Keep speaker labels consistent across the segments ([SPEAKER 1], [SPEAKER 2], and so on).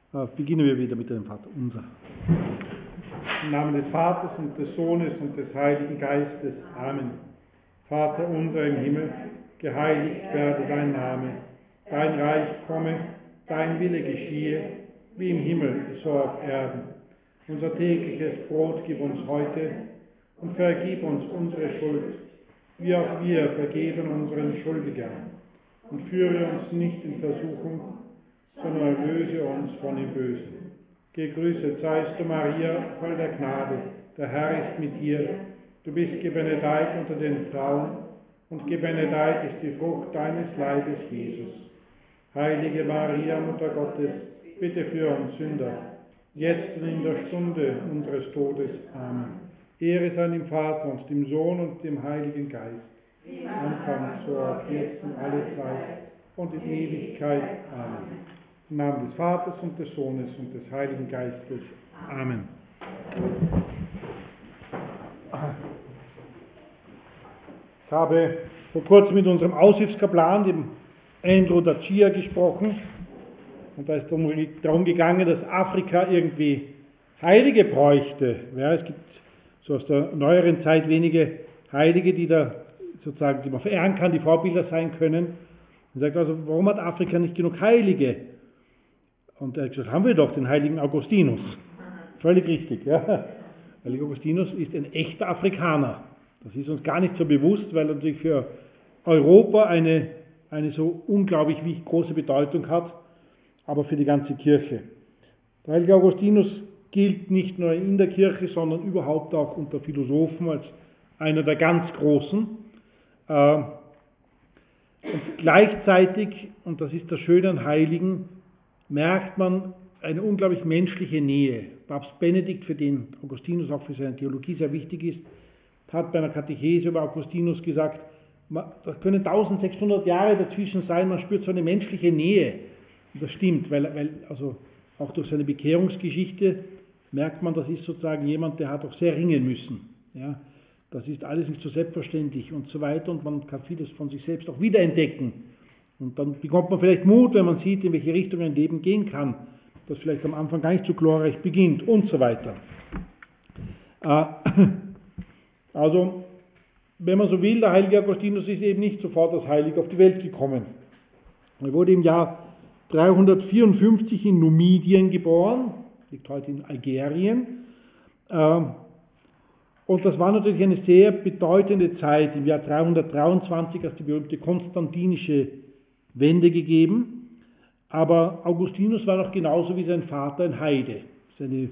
[SPEAKER 1] Beginnen wir wieder mit dem Vater unser. Im Namen des Vaters und des Sohnes und des Heiligen Geistes. Amen. Vater unser im Himmel, geheiligt werde dein Name. Dein Reich komme, dein Wille geschehe, wie im Himmel, so auf Erden. Unser tägliches Brot gib uns heute und vergib uns unsere Schuld, wie auch wir vergeben unseren Schuldigern. Und führe uns nicht in Versuchung, sondern erlöse uns von dem Bösen. Gegrüßet seist du, Maria, voll der Gnade, der Herr ist mit dir. Du bist gebenedeit unter den Frauen, und gebenedeit ist die Frucht deines Leibes, Jesus. Heilige Maria, Mutter Gottes, bitte für uns Sünder, jetzt und in der Stunde unseres Todes. Amen. Ehre sei dem Vater und dem Sohn und dem Heiligen Geist. Anfang, so auch jetzt und alle Zeit und in Ewigkeit. Amen. Im Namen des Vaters und des Sohnes und des Heiligen Geistes. Amen. Ich habe vor kurzem mit unserem Aushilfskaplan, dem Andrew Dachia, gesprochen. Und da ist darum gegangen, dass Afrika irgendwie Heilige bräuchte. Ja, es gibt so aus der neueren Zeit wenige Heilige, die da sozusagen, die man verehren kann, die Vorbilder sein können. Und sagt also, warum hat Afrika nicht genug Heilige? Und er hat gesagt, haben wir doch den heiligen Augustinus. Völlig richtig. Ja. Heiliger Augustinus ist ein echter Afrikaner. Das ist uns gar nicht so bewusst, weil er natürlich für Europa eine so unglaublich große Bedeutung hat, aber für die ganze Kirche. Der heilige Augustinus gilt nicht nur in der Kirche, sondern überhaupt auch unter Philosophen als einer der ganz Großen. Und gleichzeitig, und das ist das Schöne an Heiligen, merkt man eine unglaublich menschliche Nähe. Papst Benedikt, für den Augustinus auch für seine Theologie sehr wichtig ist, hat bei einer Katechese über Augustinus gesagt, da können 1600 Jahre dazwischen sein, man spürt so eine menschliche Nähe. Und das stimmt, weil also auch durch seine Bekehrungsgeschichte merkt man, das ist sozusagen jemand, der hat auch sehr ringen müssen. Ja, das ist alles nicht so selbstverständlich und so weiter, und man kann vieles von sich selbst auch wiederentdecken. Und dann bekommt man vielleicht Mut, wenn man sieht, in welche Richtung ein Leben gehen kann, das vielleicht am Anfang gar nicht so glorreich beginnt und so weiter. Also, wenn man so will, der heilige Augustinus ist eben nicht sofort als Heiliger auf die Welt gekommen. Er wurde im Jahr 354 in Numidien geboren, liegt heute in Algerien. Und das war natürlich eine sehr bedeutende Zeit. Im Jahr 323 hat es die berühmte konstantinische Wende gegeben. Aber Augustinus war noch genauso wie sein Vater ein Heide. Seine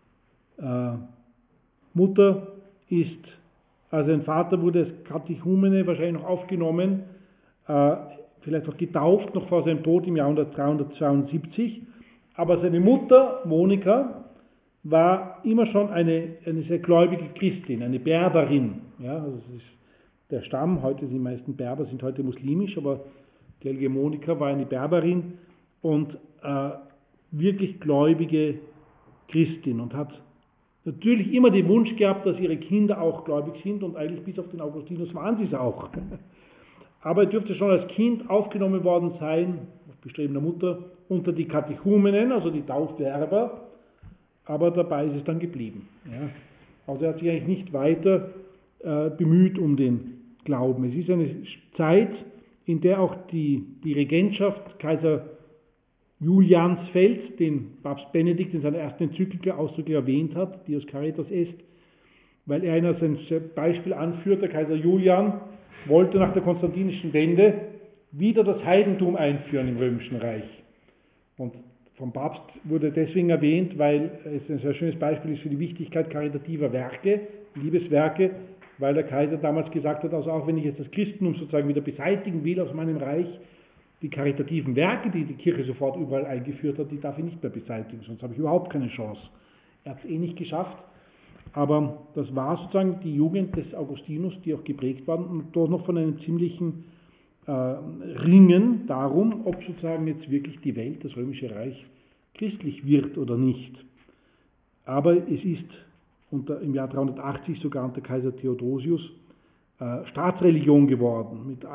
[SPEAKER 1] Mutter ist, also sein Vater wurde als Katechumene wahrscheinlich noch aufgenommen, vielleicht auch getauft, noch vor seinem Tod im Jahr 372. Aber seine Mutter, Monika, war immer schon eine sehr gläubige Christin, eine Berberin. Ja, also das ist der Stamm, heute die meisten Berber sind heute muslimisch, aber die heilige Monika war eine Berberin und wirklich gläubige Christin und hat natürlich immer den Wunsch gehabt, dass ihre Kinder auch gläubig sind, und eigentlich bis auf den Augustinus waren sie es auch. Aber er dürfte schon als Kind aufgenommen worden sein, auf Bestreben der Mutter, unter die Katechumenen, also die Taufwerber, aber dabei ist es dann geblieben. Ja. Also er hat sich eigentlich nicht weiter bemüht um den Glauben. Es ist eine Zeit, in der auch die Regentschaft Kaiser Juliansfeld, den Papst Benedikt in seiner ersten Enzyklika ausdrücklich erwähnt hat, Dios Caritas Est, weil er als ein Beispiel anführt, der Kaiser Julian wollte nach der konstantinischen Wende wieder das Heidentum einführen im Römischen Reich. Und vom Papst wurde deswegen erwähnt, weil es ein sehr schönes Beispiel ist für die Wichtigkeit karitativer Werke, Liebeswerke, weil der Kaiser damals gesagt hat, also auch wenn ich jetzt das Christentum sozusagen wieder beseitigen will aus meinem Reich, die karitativen Werke, die die Kirche sofort überall eingeführt hat, die darf ich nicht mehr beseitigen, sonst habe ich überhaupt keine Chance. Er hat es nicht geschafft, aber das war sozusagen die Jugend des Augustinus, die auch geprägt war, und dort noch von einem ziemlichen Ringen darum, ob sozusagen jetzt wirklich die Welt, das Römische Reich, christlich wird oder nicht. Aber es ist im Jahr 380 sogar unter Kaiser Theodosius Staatsreligion geworden, mit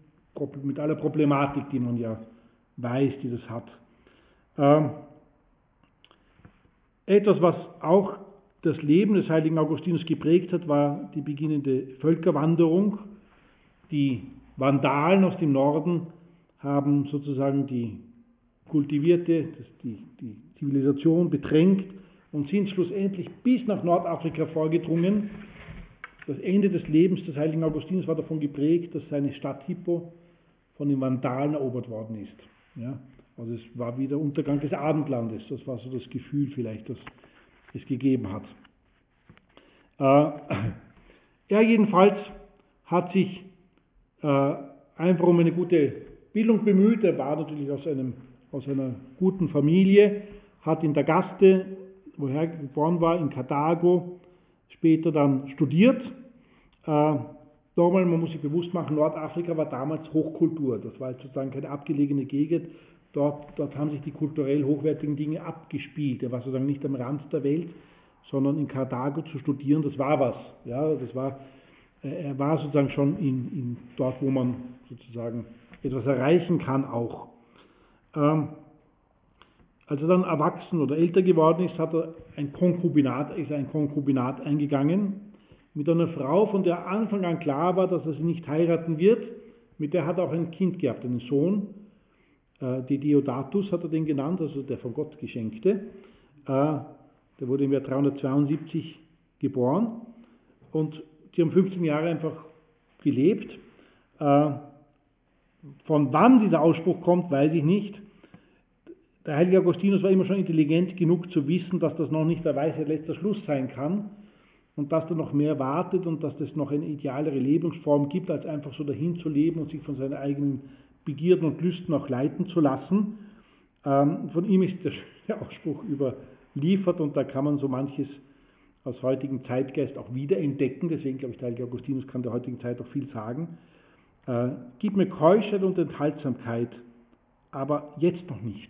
[SPEAKER 1] aller Problematik, die man ja weiß, die das hat. Etwas, was auch das Leben des heiligen Augustinus geprägt hat, war die beginnende Völkerwanderung. Die Vandalen aus dem Norden haben sozusagen die kultivierte, die Zivilisation bedrängt und sind schlussendlich bis nach Nordafrika vorgedrungen. Das Ende des Lebens des heiligen Augustinus war davon geprägt, dass seine Stadt Hippo von den Vandalen erobert worden ist. Ja, also es war wie der Untergang des Abendlandes. Das war so das Gefühl vielleicht, das es gegeben hat. Er jedenfalls hat sich einfach um eine gute Bildung bemüht. Er war natürlich aus einer guten Familie, hat in der Gaste, woher er geboren war, in Karthago, später dann studiert. Nochmal, man muss sich bewusst machen, Nordafrika war damals Hochkultur. Das war sozusagen keine abgelegene Gegend. Dort haben sich die kulturell hochwertigen Dinge abgespielt. Er war sozusagen nicht am Rand der Welt, sondern in Karthago zu studieren, das war was. Ja, er war sozusagen schon dort, wo man sozusagen etwas erreichen kann auch. Als er dann erwachsen oder älter geworden ist, ist er ein Konkubinat eingegangen mit einer Frau, von der Anfang an klar war, dass er sie nicht heiraten wird. Mit der hat er auch ein Kind gehabt, einen Sohn. Deodatus hat er den genannt, also der von Gott Geschenkte. Der wurde im Jahr 372 geboren und die haben 15 Jahre einfach gelebt. Von wann dieser Ausspruch kommt, weiß ich nicht. Der heilige Augustinus war immer schon intelligent genug zu wissen, dass das noch nicht der Weisheit letzter Schluss sein kann und dass da noch mehr wartet und dass es noch eine idealere Lebensform gibt, als einfach so dahin zu leben und sich von seinen eigenen Begierden und Lüsten auch leiten zu lassen. Von ihm ist der Ausspruch überliefert und da kann man so manches aus heutigem Zeitgeist auch wiederentdecken. Deswegen glaube ich, der heilige Augustinus kann der heutigen Zeit auch viel sagen. Gib mir Keuschheit und Enthaltsamkeit, aber jetzt noch nicht.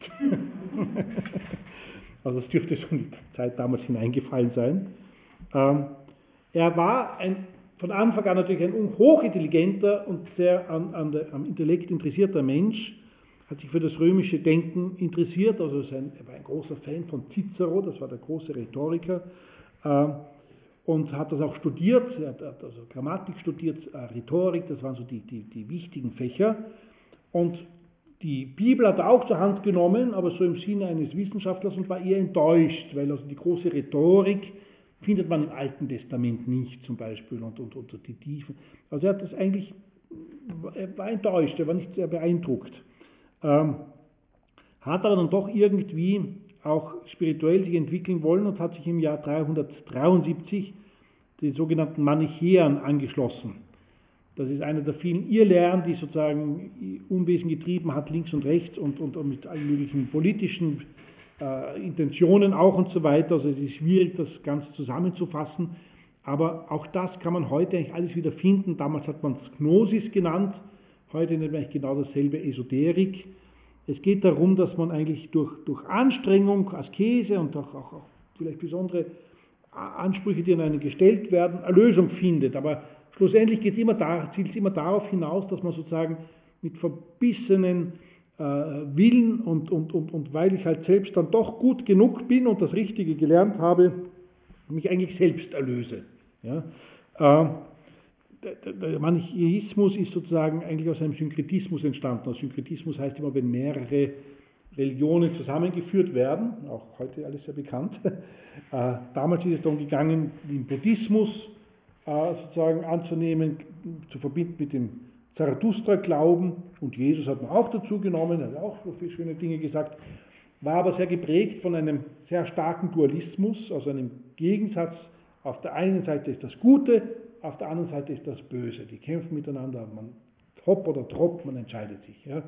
[SPEAKER 1] Also das dürfte schon die Zeit damals hineingefallen sein. Er war von Anfang an natürlich ein hochintelligenter und sehr am Intellekt interessierter Mensch, hat sich für das römische Denken interessiert, also er war ein großer Fan von Cicero, das war der große Rhetoriker, und hat das auch studiert, er hat also Grammatik studiert, Rhetorik, das waren so die wichtigen Fächer. Und die Bibel hat er auch zur Hand genommen, aber so im Sinne eines Wissenschaftlers und war eher enttäuscht, weil also die große Rhetorik findet man im Alten Testament nicht zum Beispiel und die Tiefen. Also er war enttäuscht, er war nicht sehr beeindruckt. Hat aber dann doch irgendwie auch spirituell sich entwickeln wollen und hat sich im Jahr 373 den sogenannten Manichäern angeschlossen. Das ist einer der vielen Irrlehren, die sozusagen Unwesen getrieben hat, links und rechts und mit allen möglichen politischen Intentionen auch und so weiter. Also es ist schwierig, das Ganze zusammenzufassen. Aber auch das kann man heute eigentlich alles wieder finden. Damals hat man es Gnosis genannt, heute nennt man eigentlich genau dasselbe Esoterik. Es geht darum, dass man eigentlich durch Anstrengung, Askese und auch vielleicht besondere Ansprüche, die an einen gestellt werden, Erlösung findet. Aber schlussendlich zielt es immer darauf hinaus, dass man sozusagen mit verbissenen Willen und weil ich halt selbst dann doch gut genug bin und das Richtige gelernt habe, mich eigentlich selbst erlöse. Ja? Der Manichäismus ist sozusagen eigentlich aus einem Synkretismus entstanden. Synkretismus heißt immer, wenn mehrere Religionen zusammengeführt werden, auch heute alles sehr bekannt. Damals ist es darum gegangen, den Buddhismus sozusagen anzunehmen, zu verbinden mit dem Zarathustra-Glauben, und Jesus hat man auch dazu genommen, hat auch so viele schöne Dinge gesagt, war aber sehr geprägt von einem sehr starken Dualismus, also einem Gegensatz. Auf der einen Seite ist das Gute, auf der anderen Seite ist das Böse. Die kämpfen miteinander, man hopp oder trop, man entscheidet sich. Ja.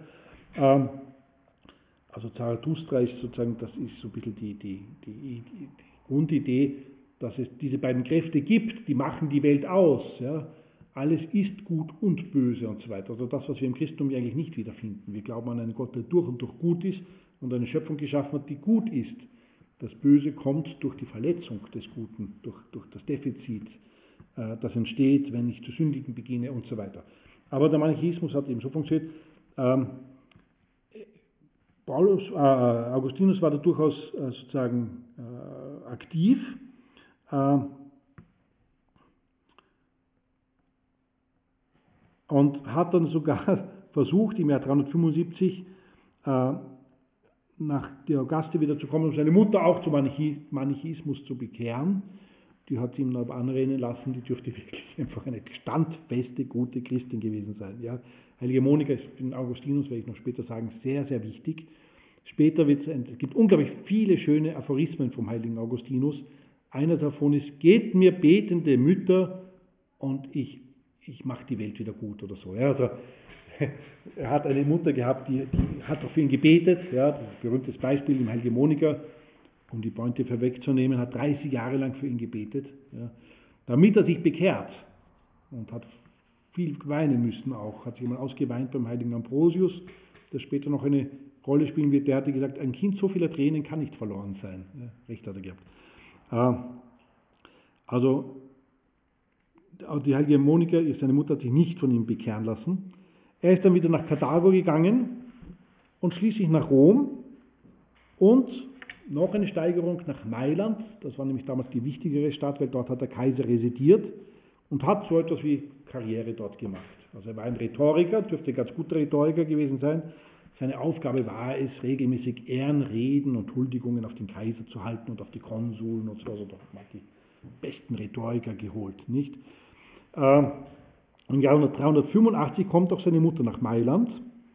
[SPEAKER 1] Also Zarathustra ist sozusagen, das ist so ein bisschen die Grundidee, dass es diese beiden Kräfte gibt, die machen die Welt aus. Ja. Alles ist gut und böse und so weiter. Also das, was wir im Christentum eigentlich nicht wiederfinden. Wir glauben an einen Gott, der durch und durch gut ist und eine Schöpfung geschaffen hat, die gut ist. Das Böse kommt durch die Verletzung des Guten, durch das Defizit, das entsteht, wenn ich zu sündigen beginne und so weiter. Aber der Manichäismus hat eben so funktioniert. Augustinus war da durchaus sozusagen aktiv. Und hat dann sogar versucht, im Jahr 375 nach Georgaste wieder zu kommen, um seine Mutter auch zum Manichaeismus zu bekehren. Die hat ihm aber anreden lassen, die dürfte wirklich einfach eine standfeste, gute Christin gewesen sein. Ja. Heilige Monika ist für den Augustinus, werde ich noch später sagen, sehr, sehr wichtig. Später es gibt unglaublich viele schöne Aphorismen vom heiligen Augustinus. Einer davon ist: Geht mir betende Mütter und ich mache die Welt wieder gut oder so. Ja, also, er hat eine Mutter gehabt, die hat auch für ihn gebetet. Ja, das ist ein berühmtes Beispiel im Heilige Monika, um die Pointe vorwegzunehmen, hat 30 Jahre lang für ihn gebetet, ja, damit er sich bekehrt, und hat viel weinen müssen auch. Hat sich mal ausgeweint beim heiligen Ambrosius, der später noch eine Rolle spielen wird. Der hatte gesagt, ein Kind so vieler Tränen kann nicht verloren sein. Ja, recht hat er gehabt. Also die heilige Monika, seine Mutter, hat sich nicht von ihm bekehren lassen. Er ist dann wieder nach Karthago gegangen und schließlich nach Rom und noch eine Steigerung nach Mailand. Das war nämlich damals die wichtigere Stadt, weil dort hat der Kaiser residiert und hat so etwas wie Karriere dort gemacht. Also er war ein Rhetoriker, dürfte ein ganz guter Rhetoriker gewesen sein. Seine Aufgabe war es, regelmäßig Ehrenreden und Huldigungen auf den Kaiser zu halten und auf die Konsuln und so. Also dort hat man die besten Rhetoriker geholt, nicht? Im Jahr 385 kommt auch seine Mutter nach Mailand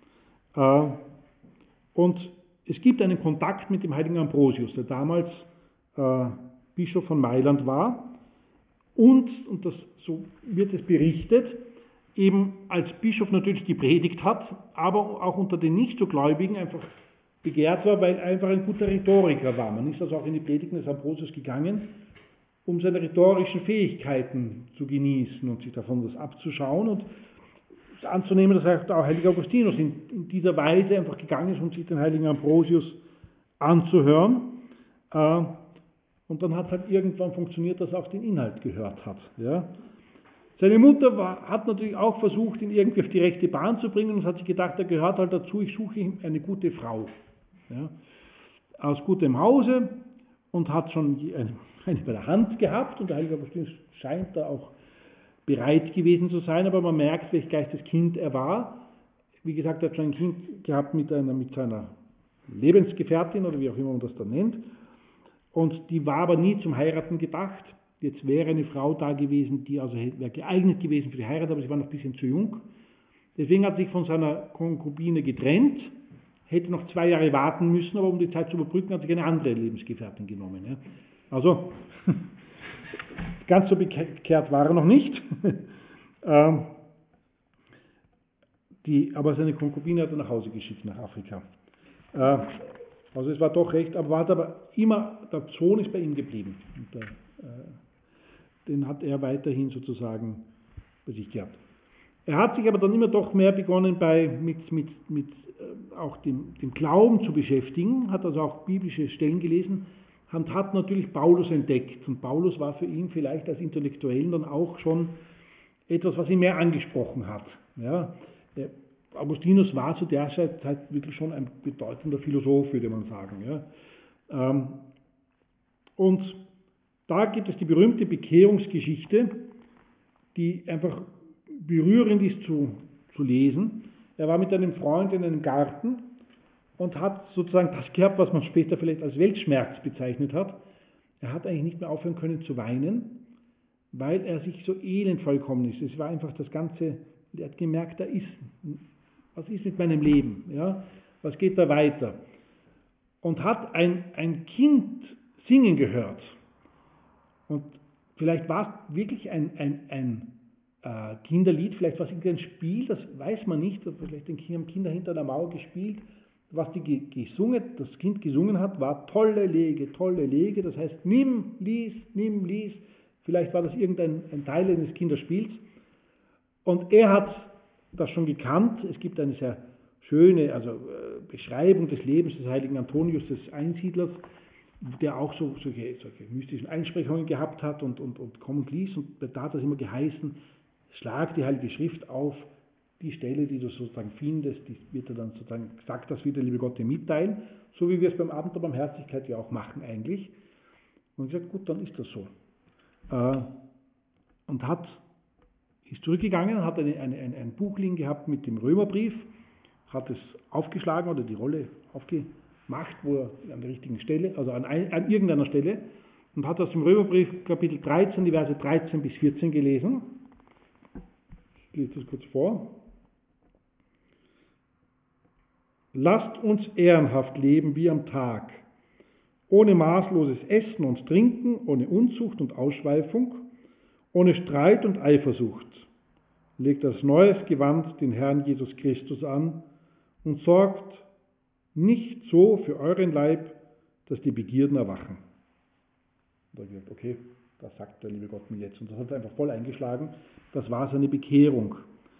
[SPEAKER 1] und es gibt einen Kontakt mit dem heiligen Ambrosius, der damals Bischof von Mailand war und das, so wird es berichtet, eben als Bischof natürlich gepredigt hat, aber auch unter den nicht so Gläubigen einfach begehrt war, weil er einfach ein guter Rhetoriker war. Man ist also auch in die Predigten des Ambrosius gegangen, um seine rhetorischen Fähigkeiten zu genießen und sich davon was abzuschauen und anzunehmen, dass auch heiliger Augustinus in dieser Weise einfach gegangen ist, um sich den heiligen Ambrosius anzuhören. Und dann hat es halt irgendwann funktioniert, dass er auch den Inhalt gehört hat. Ja. Seine Mutter hat natürlich auch versucht, ihn irgendwie auf die rechte Bahn zu bringen und hat sich gedacht, er gehört halt dazu, ich suche ihm eine gute Frau. Ja. Aus gutem Hause und hat schon eine bei der Hand gehabt und der heilige Augustinus scheint da auch bereit gewesen zu sein, aber man merkt, welch Geisteskind er war. Wie gesagt, er hat schon ein Kind gehabt mit seiner Lebensgefährtin oder wie auch immer man das dann nennt. Und die war aber nie zum Heiraten gedacht. Jetzt wäre eine Frau da gewesen, die also wäre geeignet gewesen für die Heirat, aber sie war noch ein bisschen zu jung. Deswegen hat er sich von seiner Konkubine getrennt, hätte noch 2 Jahre warten müssen, aber um die Zeit zu überbrücken, hat sich eine andere Lebensgefährtin genommen. Ja. Also, ganz so bekehrt war er noch nicht. Aber seine Konkubine hat er nach Hause geschickt, nach Afrika. Also es war doch recht, aber immer, der Sohn ist bei ihm geblieben. Und den hat er weiterhin sozusagen bei sich gehabt. Er hat sich aber dann immer doch mehr begonnen, mit auch dem Glauben zu beschäftigen, hat also auch biblische Stellen gelesen und hat natürlich Paulus entdeckt. Und Paulus war für ihn vielleicht als Intellektuellen dann auch schon etwas, was ihn mehr angesprochen hat. Ja. Augustinus war zu der Zeit wirklich schon ein bedeutender Philosoph, würde man sagen. Ja. Und da gibt es die berühmte Bekehrungsgeschichte, die einfach berührend ist zu lesen. Er war mit einem Freund in einem Garten und hat sozusagen das gehabt, was man später vielleicht als Weltschmerz bezeichnet hat. Er hat eigentlich nicht mehr aufhören können zu weinen, weil er sich so elend vollkommen ist. Es war einfach das Ganze, er hat gemerkt, was ist mit meinem Leben? Ja? Was geht da weiter? Und hat ein Kind singen gehört. Und vielleicht war es wirklich ein Kinderlied, vielleicht war es irgendein Spiel, das weiß man nicht, vielleicht haben Kinder hinter der Mauer gespielt. Was das Kind gesungen hat, war tolle Lege, das heißt nimm, lies. Vielleicht war das irgendein Teil eines Kinderspiels. Und er hat das schon gekannt. Es gibt eine sehr schöne Beschreibung des Lebens des heiligen Antonius, des Einsiedlers, der auch solche mystischen Einsprechungen gehabt hat und kommen ließ. Und da hat es immer geheißen, schlag die Heilige Schrift auf, die Stelle, die du sozusagen findest, die wird er dann sozusagen, sagt das wieder, liebe Gott, dir mitteilen, so wie wir es beim Abend der Barmherzigkeit ja auch machen eigentlich.
[SPEAKER 2] Und ich gesagt, gut, dann ist das so. Und ist zurückgegangen, hat ein Buch liegen gehabt mit dem Römerbrief, hat es aufgeschlagen oder die Rolle aufgemacht, wo er an der richtigen Stelle, also an irgendeiner Stelle, und hat aus dem Römerbrief Kapitel 13, die Verse 13 bis 14 gelesen. Ich lese das kurz vor. Lasst uns ehrenhaft leben wie am Tag, ohne maßloses Essen und Trinken, ohne Unzucht und Ausschweifung, ohne Streit und Eifersucht. Legt als neues Gewand den Herrn Jesus Christus an und sorgt nicht so für euren Leib, dass die Begierden erwachen. Da habe ich gesagt, okay, das sagt der liebe Gott mir jetzt. Und das hat einfach voll eingeschlagen. Das war seine Bekehrung.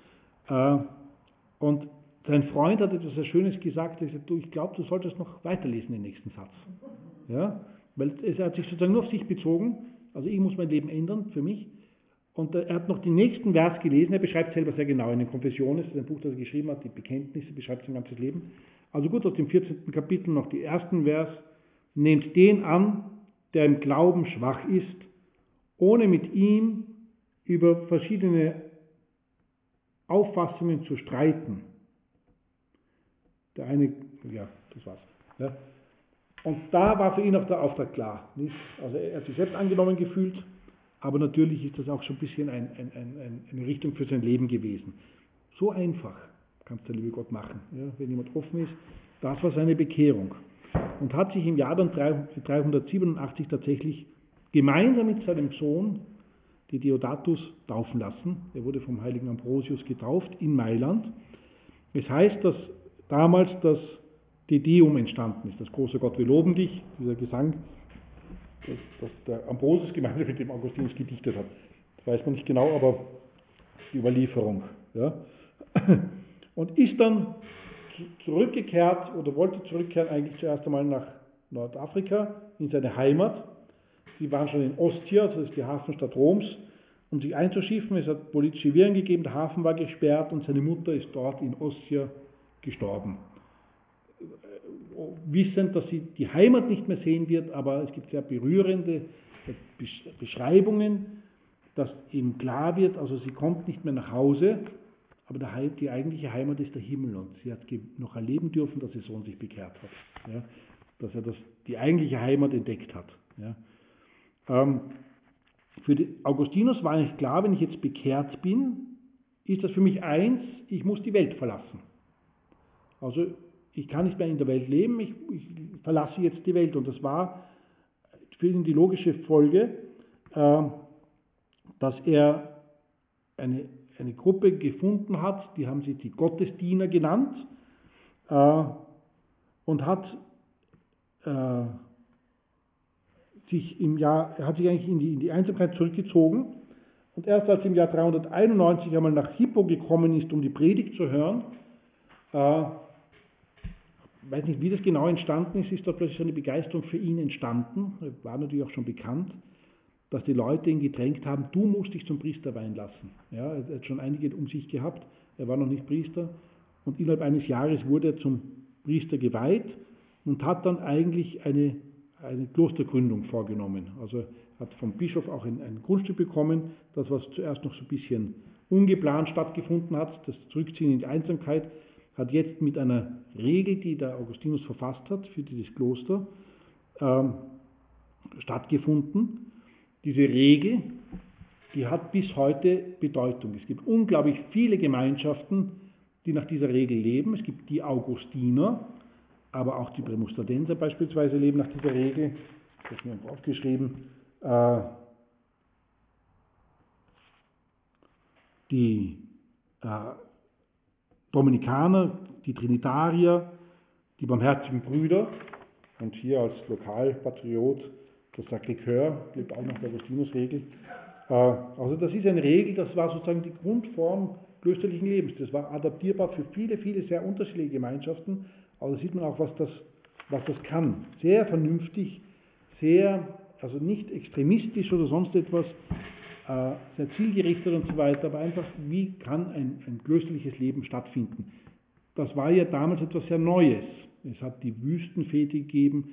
[SPEAKER 2] Und sein Freund hat etwas sehr Schönes gesagt. Er hat gesagt, ich glaube, du solltest noch weiterlesen den nächsten Satz. Ja? Weil er hat sich sozusagen nur auf sich bezogen. Also ich muss mein Leben ändern, für mich. Und er hat noch den nächsten Vers gelesen. Er beschreibt selber sehr genau in den Konfessionen. Das ist ein Buch, das er geschrieben hat, die Bekenntnisse, beschreibt sein ganzes Leben. Also gut, aus dem 14. Kapitel noch die ersten Vers. Nehmt den an, der im Glauben schwach ist, ohne mit ihm über verschiedene Auffassungen zu streiten. Der eine, ja, das war's. Ja. Und da war für ihn auch der Auftrag klar. Nicht? Also er hat sich selbst angenommen gefühlt, aber natürlich ist das auch schon ein bisschen eine Richtung für sein Leben gewesen. So einfach kann es der liebe Gott machen, ja, wenn jemand offen ist. Das war seine Bekehrung. Und hat sich im Jahr dann 387 tatsächlich gemeinsam mit seinem Sohn, die Deodatus, taufen lassen. Er wurde vom heiligen Ambrosius getauft in Mailand. Es heißt, dass damals das Te Deum entstanden ist, das große Gott, wir loben dich, dieser Gesang, das der Ambrosius gemeinsam mit dem Augustinus gedichtet hat. Das weiß man nicht genau, aber die Überlieferung. Ja. Und ist dann zurückgekehrt oder wollte zurückkehren eigentlich zuerst einmal nach Nordafrika, in seine Heimat. Sie waren schon in Ostia, das ist die Hafenstadt Roms, um sich einzuschiffen. Es hat politische Wirren gegeben, der Hafen war gesperrt und seine Mutter ist dort in Ostia gestorben. Wissend, dass sie die Heimat nicht mehr sehen wird, aber es gibt sehr berührende Beschreibungen, dass ihm klar wird, also sie kommt nicht mehr nach Hause, aber die eigentliche Heimat ist der Himmel und sie hat noch erleben dürfen, dass ihr Sohn sich bekehrt hat. Ja, dass er die eigentliche Heimat entdeckt hat. Ja. Für Augustinus war eigentlich klar, wenn ich jetzt bekehrt bin, ist das für mich eins, ich muss die Welt verlassen. Also ich kann nicht mehr in der Welt leben, ich verlasse jetzt die Welt. Und das war für ihn die logische Folge, dass er eine Gruppe gefunden hat, die haben sie die Gottesdiener genannt, und hat sich eigentlich in die Einsamkeit zurückgezogen. Und erst als im Jahr 391 einmal nach Hippo gekommen ist, um die Predigt zu hören, ich weiß nicht, wie das genau entstanden ist da plötzlich eine Begeisterung für ihn entstanden, war natürlich auch schon bekannt, dass die Leute ihn gedrängt haben, du musst dich zum Priester weihen lassen. Ja, er hat schon einige um sich gehabt, er war noch nicht Priester und innerhalb eines Jahres wurde er zum Priester geweiht und hat dann eigentlich eine Klostergründung vorgenommen. Also hat vom Bischof auch ein Grundstück bekommen, das was zuerst noch so ein bisschen ungeplant stattgefunden hat, das Zurückziehen in die Einsamkeit, hat jetzt mit einer Regel, die der Augustinus verfasst hat für dieses Kloster, stattgefunden. Diese Regel, die hat bis heute Bedeutung. Es gibt unglaublich viele Gemeinschaften, die nach dieser Regel leben. Es gibt die Augustiner, aber auch die Prämustratenser beispielsweise leben nach dieser Regel. Ich habe mir aufgeschrieben. Die Dominikaner, die Trinitarier, die barmherzigen Brüder und hier als Lokalpatriot das Sacré-Cœur gilt auch nach der Augustinus-Regel. Also das ist eine Regel, das war sozusagen die Grundform klösterlichen Lebens. Das war adaptierbar für viele, viele sehr unterschiedliche Gemeinschaften, aber da sieht man auch, was das kann. Sehr vernünftig, also nicht extremistisch oder sonst etwas, sehr zielgerichtet und so weiter, aber einfach, wie kann ein klösterliches Leben stattfinden? Das war ja damals etwas sehr Neues. Es hat die Wüstenväter gegeben,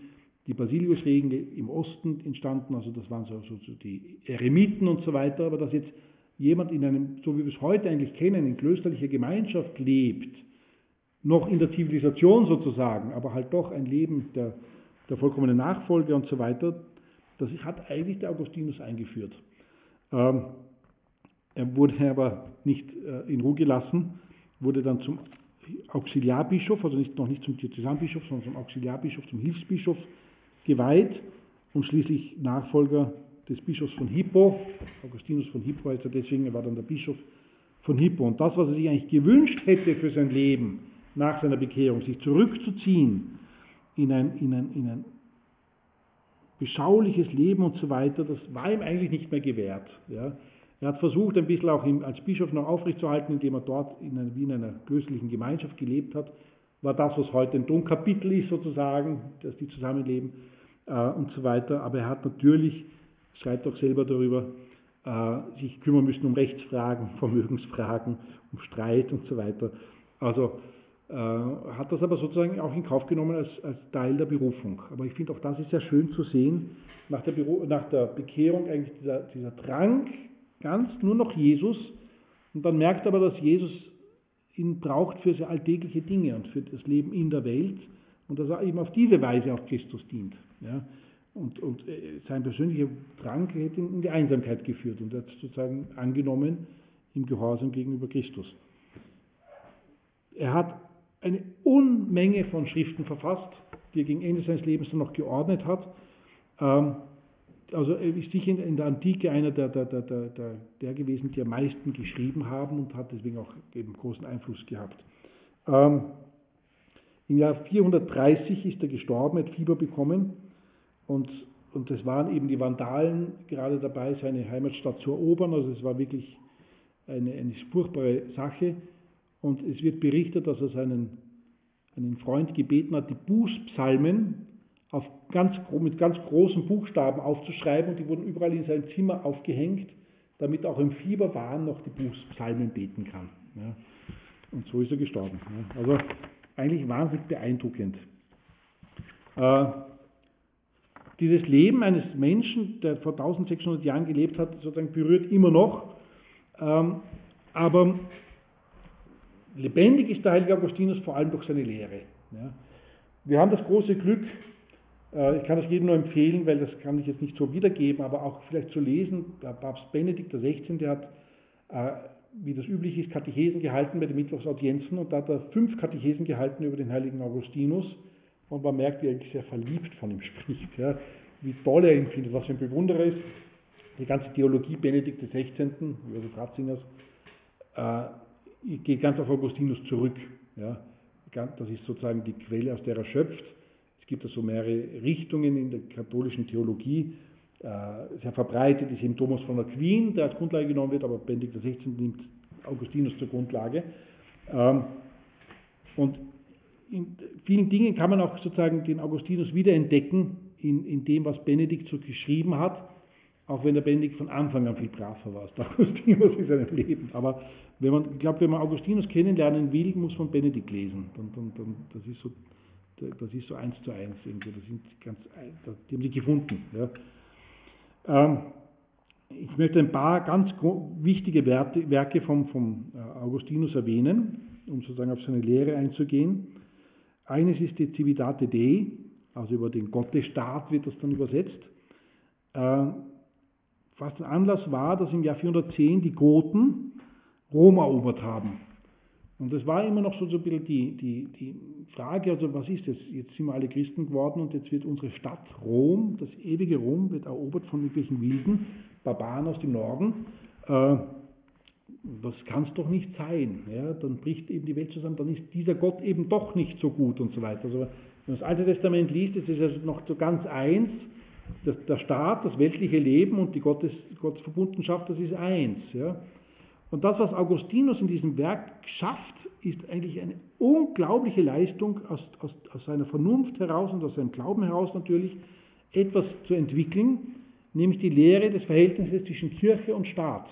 [SPEAKER 2] die Basiliusregel im Osten entstanden, also das waren so die Eremiten und so weiter, aber dass jetzt jemand in einem, so wie wir es heute eigentlich kennen, in klösterlicher Gemeinschaft lebt, noch in der Zivilisation sozusagen, aber halt doch ein Leben der vollkommenen Nachfolge und so weiter, das hat eigentlich der Augustinus eingeführt. Er wurde aber nicht in Ruhe gelassen, wurde dann zum Auxiliarbischof, also noch nicht zum Diözesanbischof, sondern zum Auxiliarbischof, zum Hilfsbischof geweiht und schließlich Nachfolger des Bischofs von Hippo. Augustinus von Hippo heißt er deswegen, er war dann der Bischof von Hippo. Und das, was er sich eigentlich gewünscht hätte für sein Leben nach seiner Bekehrung, sich zurückzuziehen in ein beschauliches Leben und so weiter, das war ihm eigentlich nicht mehr gewährt. Ja. Er hat versucht, ein bisschen auch als Bischof noch aufrechtzuerhalten, indem er dort wie in einer klösterlichen Gemeinschaft gelebt hat. War das, was heute ein Domkapitel ist sozusagen, dass die zusammenleben und so weiter. Aber er hat natürlich, schreibt auch selber darüber, sich kümmern müssen um Rechtsfragen, Vermögensfragen, um Streit und so weiter. Also hat das aber sozusagen auch in Kauf genommen als Teil der Berufung. Aber ich finde auch das ist sehr schön zu sehen, nach der Bekehrung eigentlich dieser Drang, ganz nur noch Jesus, und dann merkt er aber, dass Jesus ihn braucht für sehr alltägliche Dinge und für das Leben in der Welt und dass er eben auf diese Weise auch Christus dient. Ja? Und sein persönlicher Drang hätte ihn in die Einsamkeit geführt und er hat sozusagen angenommen im Gehorsam gegenüber Christus. Er hat eine Unmenge von Schriften verfasst, die er gegen Ende seines Lebens dann noch geordnet hat. Also er ist sicher in der Antike einer der gewesen, die am meisten geschrieben haben und hat deswegen auch eben großen Einfluss gehabt. Im Jahr 430 ist er gestorben, hat Fieber bekommen und es waren eben die Vandalen gerade dabei, seine Heimatstadt zu erobern. Also es war wirklich eine furchtbare Sache. Und es wird berichtet, dass er einen Freund gebeten hat, die Bußpsalmen mit ganz großen Buchstaben aufzuschreiben und die wurden überall in sein Zimmer aufgehängt, damit er auch im Fieberwahn noch die Bußpsalmen beten kann. Ja. Und so ist er gestorben. Ja. Also eigentlich wahnsinnig beeindruckend. Dieses Leben eines Menschen, der vor 1600 Jahren gelebt hat, sozusagen berührt immer noch, aber lebendig ist der heilige Augustinus vor allem durch seine Lehre. Ja. Wir haben das große Glück, ich kann das jedem nur empfehlen, weil das kann ich jetzt nicht so wiedergeben, aber auch vielleicht zu lesen, der Papst Benedikt XVI., der hat, wie das üblich ist, Katechesen gehalten bei den Mittwochsaudienzen und da hat er 5 Katechesen gehalten über den heiligen Augustinus und man merkt, wie er eigentlich sehr verliebt von ihm spricht, ja, wie toll er ihn findet, was für ein Bewunderer ist. Die ganze Theologie Benedikt XVI., Josef Ratzingers, geht ganz auf Augustinus zurück. Ja. Das ist sozusagen die Quelle, aus der er schöpft. Es gibt also mehrere Richtungen in der katholischen Theologie. Sehr verbreitet ist eben Thomas von Aquin, der als Grundlage genommen wird, aber Benedikt XVI. Nimmt Augustinus zur Grundlage. Und in vielen Dingen kann man auch sozusagen den Augustinus wiederentdecken in dem, was Benedikt so geschrieben hat, auch wenn der Benedikt von Anfang an viel braver war als der Augustinus in seinem Leben. Aber wenn man Augustinus kennenlernen will, muss man Benedikt lesen. Das ist so 1:1 irgendwie. Die haben sich gefunden. Ja. Ich möchte ein paar ganz wichtige Werke vom Augustinus erwähnen, um sozusagen auf seine Lehre einzugehen. Eines ist die Civitate Dei, also über den Gottesstaat wird das dann übersetzt. Was der Anlass war, dass im Jahr 410 die Goten Rom erobert haben. Und das war immer noch so ein bisschen die Frage, also was ist das? Jetzt sind wir alle Christen geworden und jetzt wird unsere Stadt Rom, das ewige Rom, wird erobert von irgendwelchen wilden Barbaren aus dem Norden. Das kann es doch nicht sein. Ja? Dann bricht eben die Welt zusammen, dann ist dieser Gott eben doch nicht so gut und so weiter. Also wenn man das Alte Testament liest, ist es also noch so ganz eins, der Staat, das weltliche Leben und die Gottesverbundenschaft, das ist eins. Ja? Und das, was Augustinus in diesem Werk schafft, ist eigentlich eine unglaubliche Leistung aus seiner Vernunft heraus und aus seinem Glauben heraus natürlich, etwas zu entwickeln, nämlich die Lehre des Verhältnisses zwischen Kirche und Staat.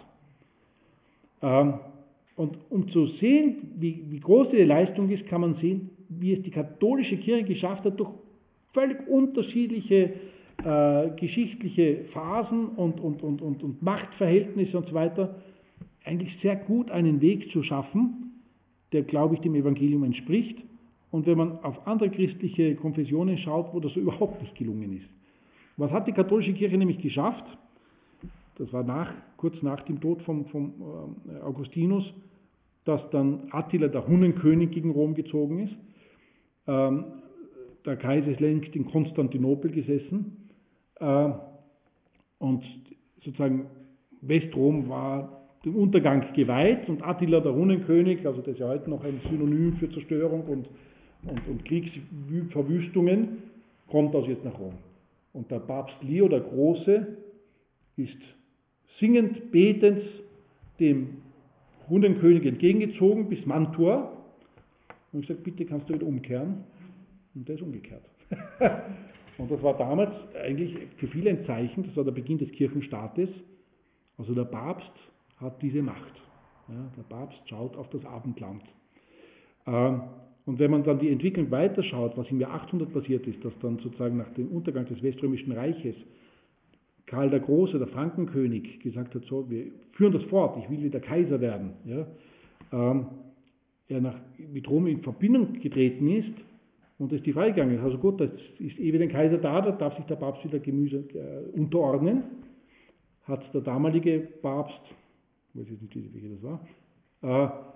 [SPEAKER 2] Und um zu sehen, wie groß diese Leistung ist, kann man sehen, wie es die katholische Kirche geschafft hat, durch völlig unterschiedliche geschichtliche Phasen und Machtverhältnisse und so weiter, eigentlich sehr gut einen Weg zu schaffen, der, glaube ich, dem Evangelium entspricht. Und wenn man auf andere christliche Konfessionen schaut, wo das so überhaupt nicht gelungen ist. Was hat die katholische Kirche nämlich geschafft? Das war kurz nach dem Tod von Augustinus, dass dann Attila, der Hunnenkönig, gegen Rom gezogen ist. Der Kaiser ist längst in Konstantinopel gesessen. Und sozusagen Westrom war dem Untergang geweiht und Attila, der Hunnenkönig, also das ist ja heute noch ein Synonym für Zerstörung und Kriegsverwüstungen, kommt also jetzt nach Rom. Und der Papst Leo der Große ist singend, betend dem Hunnenkönig entgegengezogen bis Mantua und ich sage, bitte kannst du wieder umkehren. Und der ist umgekehrt. Und das war damals eigentlich für viele ein Zeichen, das war der Beginn des Kirchenstaates. Also der Papst hat diese Macht. Ja, der Papst schaut auf das Abendland. Und wenn man dann die Entwicklung weiterschaut, was im Jahr 800 passiert ist, dass dann sozusagen nach dem Untergang des Weströmischen Reiches Karl der Große, der Frankenkönig, gesagt hat, so, wir führen das fort, ich will wieder Kaiser werden. Ja, er mit Rom in Verbindung getreten ist und es die Frage gegangen ist. Also gut, das ist wieder ein Kaiser da darf sich der Papst wieder unterordnen. Hat der damalige Papst, ich weiß jetzt nicht, welcher das war,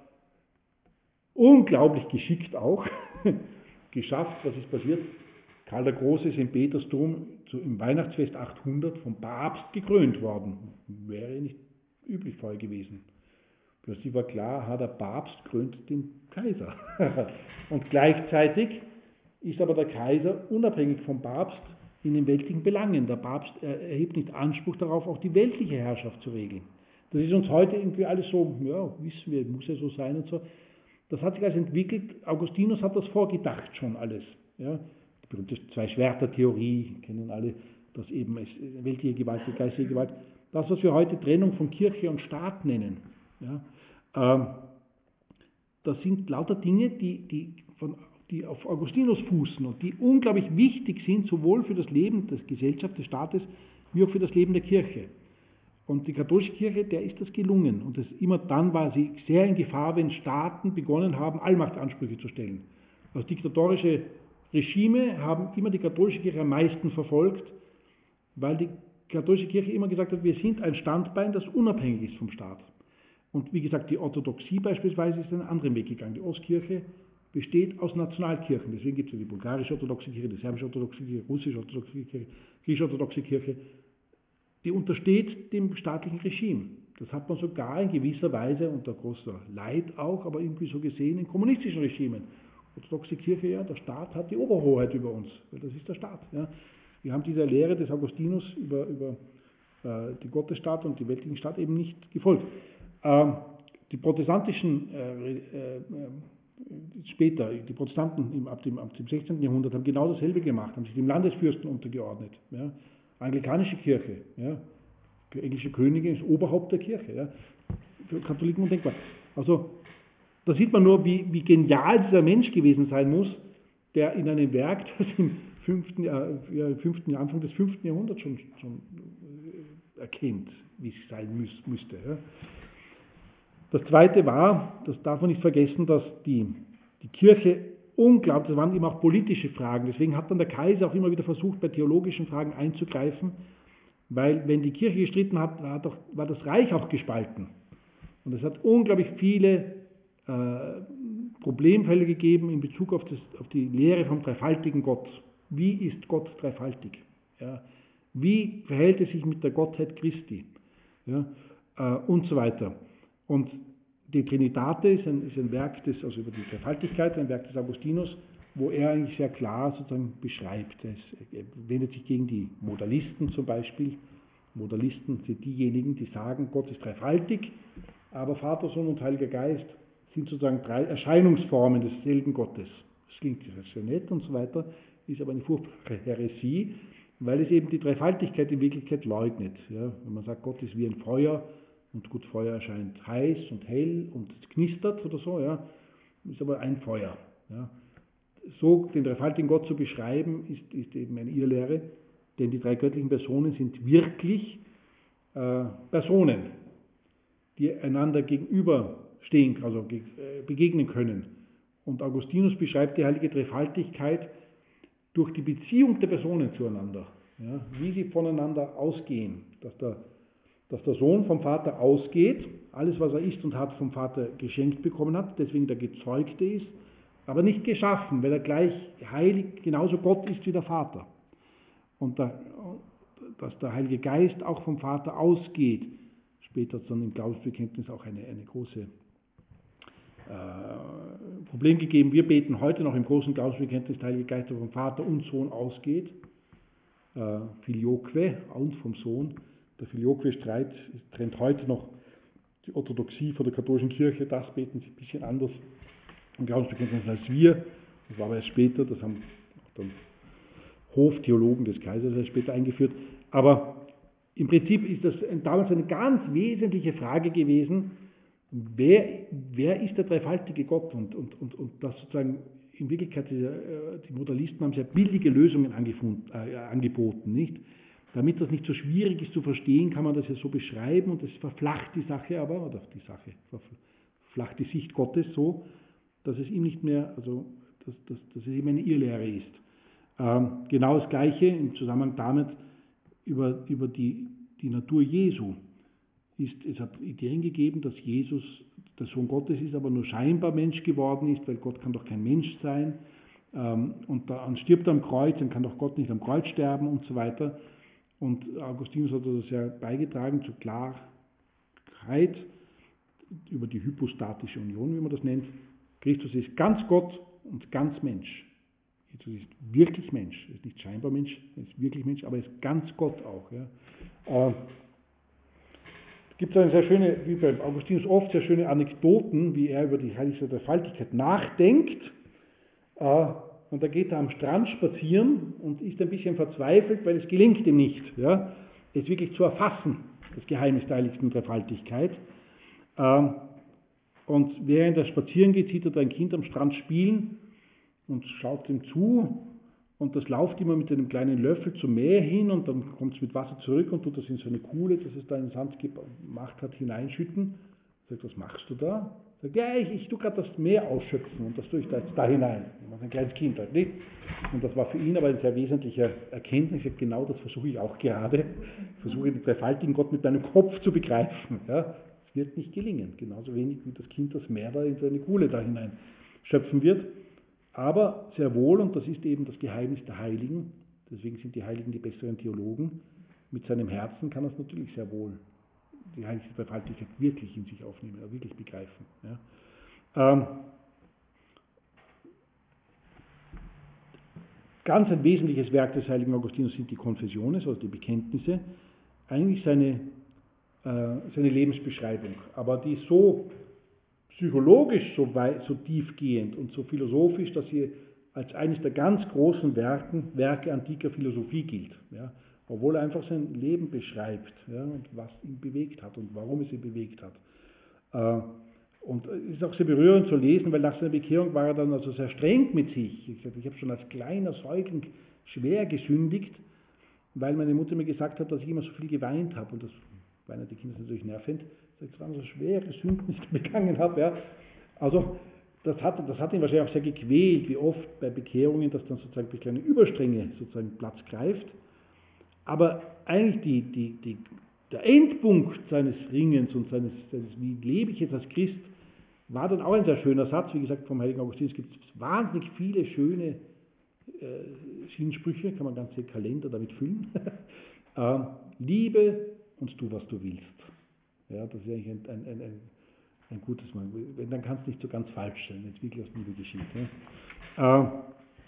[SPEAKER 2] unglaublich geschickt auch geschafft. Was ist passiert? Karl der Große ist im Petersdom im Weihnachtsfest 800 vom Papst gekrönt worden. Wäre nicht üblich vorher gewesen. Plötzlich war klar, der Papst krönt den Kaiser. Und gleichzeitig ist aber der Kaiser unabhängig vom Papst in den weltlichen Belangen. Der Papst erhebt nicht Anspruch darauf, auch die weltliche Herrschaft zu regeln. Das ist uns heute irgendwie alles so, ja, wissen wir, muss ja so sein und so. Das hat sich also entwickelt. Augustinus hat das vorgedacht schon alles. Ja. Die berühmte Zwei-Schwerter-Theorie, kennen alle, dass eben es weltliche Gewalt, geistige Gewalt, das, was wir heute Trennung von Kirche und Staat nennen. Ja. Das sind lauter Dinge, die auf Augustinus fußen und die unglaublich wichtig sind, sowohl für das Leben der Gesellschaft, des Staates, wie auch für das Leben der Kirche. Und die katholische Kirche, der ist das gelungen. Und immer dann war sie sehr in Gefahr, wenn Staaten begonnen haben, Allmachtsansprüche zu stellen. Also diktatorische Regime haben immer die katholische Kirche am meisten verfolgt, weil die katholische Kirche immer gesagt hat, wir sind ein Standbein, das unabhängig ist vom Staat. Und wie gesagt, die Orthodoxie beispielsweise ist einen anderen Weg gegangen. Die Ostkirche besteht aus Nationalkirchen. Deswegen gibt es ja die bulgarische orthodoxe Kirche, die serbische orthodoxe Kirche, die russische orthodoxe Kirche, die griechische orthodoxe Kirche. Die untersteht dem staatlichen Regime. Das hat man sogar in gewisser Weise, unter großer Leid auch, aber irgendwie so gesehen in kommunistischen Regimen. Orthodoxe Kirche, ja, der Staat hat die Oberhoheit über uns, weil das ist der Staat. Ja. Wir haben dieser Lehre des Augustinus über die Gottesstaat und die weltlichen Staat eben nicht gefolgt. Die protestantischen später, die Protestanten ab dem 16. Jahrhundert haben genau dasselbe gemacht, haben sich dem Landesfürsten untergeordnet. Ja. Anglikanische Kirche, ja. Der englische Könige ist Oberhaupt der Kirche. Ja. Für Katholiken undenkbar. Also da sieht man nur, wie genial dieser Mensch gewesen sein muss, der in einem Werk, das im Anfang des 5. Jahrhunderts schon erkennt, wie es sein müsste. Ja. Das Zweite war, das darf man nicht vergessen, dass die Kirche unglaublich, das waren eben auch politische Fragen, deswegen hat dann der Kaiser auch immer wieder versucht, bei theologischen Fragen einzugreifen, weil wenn die Kirche gestritten hat, war das Reich auch gespalten. Und es hat unglaublich viele Problemfälle gegeben in Bezug auf die Lehre vom dreifaltigen Gott. Wie ist Gott dreifaltig? Ja. Wie verhält es sich mit der Gottheit Christi? Ja. Und so weiter. Und die Trinitate ist ein Werk also über die Dreifaltigkeit, ein Werk des Augustinus, wo er eigentlich sehr klar sozusagen beschreibt. Er wendet sich gegen die Modalisten zum Beispiel. Modalisten sind diejenigen, die sagen, Gott ist dreifaltig, aber Vater, Sohn und Heiliger Geist sind sozusagen 3 Erscheinungsformen desselben Gottes. Das klingt sehr nett und so weiter, ist aber eine furchtbare Häresie, weil es eben die Dreifaltigkeit in Wirklichkeit leugnet. Ja, wenn man sagt, Gott ist wie ein Feuer, und gut, Feuer erscheint heiß und hell und es knistert oder so, ja, ist aber ein Feuer. Ja. so den dreifaltigen Gott zu beschreiben, ist eben eine Irrlehre, denn die drei göttlichen Personen sind wirklich Personen, die einander gegenüberstehen, also begegnen können. Und Augustinus beschreibt die heilige Dreifaltigkeit durch die Beziehung der Personen zueinander, ja, wie sie voneinander ausgehen, dass der Sohn vom Vater ausgeht, alles was er ist und hat vom Vater geschenkt bekommen hat, deswegen der Gezeugte ist, aber nicht geschaffen, weil er gleich heilig genauso Gott ist wie der Vater. Und dass der Heilige Geist auch vom Vater ausgeht. Später hat es dann im Glaubensbekenntnis auch eine große Problem gegeben. Wir beten heute noch im großen Glaubensbekenntnis, der Heilige Geist, der vom Vater und Sohn ausgeht. Filioque und vom Sohn. Der Filioque-Streit trennt heute noch die Orthodoxie von der katholischen Kirche. Das beten sie ein bisschen anders im Glaubensbekenntnis als wir. Das war aber erst später, das haben dann Hoftheologen des Kaisers erst später eingeführt. Aber im Prinzip ist das damals eine ganz wesentliche Frage gewesen, wer ist der dreifaltige Gott? Und das sozusagen in Wirklichkeit, die Modalisten haben sehr billige Lösungen angeboten, nicht? Damit das nicht so schwierig ist zu verstehen, kann man das ja so beschreiben und das verflacht die Sache aber, oder verflacht die Sicht Gottes so, dass es ihm nicht mehr, also dass es eben eine Irrlehre ist. Genau das Gleiche im Zusammenhang damit über die Natur Jesu. Es hat Ideen gegeben, dass Jesus der Sohn Gottes ist, aber nur scheinbar Mensch geworden ist, weil Gott kann doch kein Mensch sein. Und dann stirbt er am Kreuz, dann kann doch Gott nicht am Kreuz sterben und so weiter. Und Augustinus hat das ja beigetragen zur Klarheit über die hypostatische Union, wie man das nennt. Christus ist ganz Gott und ganz Mensch. Jesus ist wirklich Mensch, er ist nicht scheinbar Mensch, er ist wirklich Mensch, aber er ist ganz Gott auch. Ja. Es gibt eine sehr schöne, wie bei Augustinus oft, sehr schöne Anekdoten, wie er über die heilige Dreifaltigkeit nachdenkt. Und da geht er am Strand spazieren und ist ein bisschen verzweifelt, weil es gelingt ihm nicht, ja, es wirklich zu erfassen, das Geheimnis der heiligen Dreifaltigkeit. Und während er spazieren geht, sieht er da ein Kind am Strand spielen und schaut ihm zu und das lauft immer mit einem kleinen Löffel zum Meer hin und dann kommt es mit Wasser zurück und tut das in so eine Kuhle, das es da in den Sand gemacht hat, hineinschütten. Sagt, was machst du da? Sagt, ja, ich tue gerade das Meer ausschöpfen und das tue ich da jetzt da hinein. Das ist ein kleines Kind halt, nicht? Und das war für ihn aber eine sehr wesentliche Erkenntnis. Ich sage, genau das versuche ich auch gerade. Ich versuche den dreifaltigen Gott mit meinem Kopf zu begreifen. Ja? Es wird nicht gelingen, genauso wenig wie das Kind das Meer da in so eine Kuhle da hinein schöpfen wird. Aber sehr wohl, und das ist eben das Geheimnis der Heiligen, deswegen sind die Heiligen die besseren Theologen, mit seinem Herzen kann er es natürlich sehr wohl, die heilige Dreifaltigkeit wirklich in sich aufnehmen, wirklich begreifen. Ja. Ganz ein wesentliches Werk des heiligen Augustinus sind die Confessiones, also die Bekenntnisse, eigentlich seine Lebensbeschreibung, aber die ist so psychologisch so tiefgehend und so philosophisch, dass sie als eines der ganz großen Werke antiker Philosophie gilt. Ja, obwohl er einfach sein Leben beschreibt, ja, und was ihn bewegt hat und warum es ihn bewegt hat. Und es ist auch sehr berührend zu lesen, weil nach seiner Bekehrung war er dann also sehr streng mit sich. Ich habe schon als kleiner Säugling schwer gesündigt, weil meine Mutter mir gesagt hat, dass ich immer so viel geweint habe. Und das Weinen die Kinder ist natürlich nervend. Das waren so schwere Sünden, die ich begangen habe. Ja. Also das hat ihn wahrscheinlich auch sehr gequält, wie oft bei Bekehrungen, dass dann sozusagen durch kleine Überstränge sozusagen Platz greift. Aber eigentlich der Endpunkt seines Ringens und seines wie lebe ich jetzt als Christ, war dann auch ein sehr schöner Satz. Wie gesagt, vom heiligen Augustinus gibt es wahnsinnig viele schöne Sinnsprüche, kann man ganze Kalender damit füllen. Liebe und tu, was du willst. Ja, das ist eigentlich ein gutes Mal. Dann kann es nicht so ganz falsch sein, wenn es wirklich aus Liebe geschieht. Ja.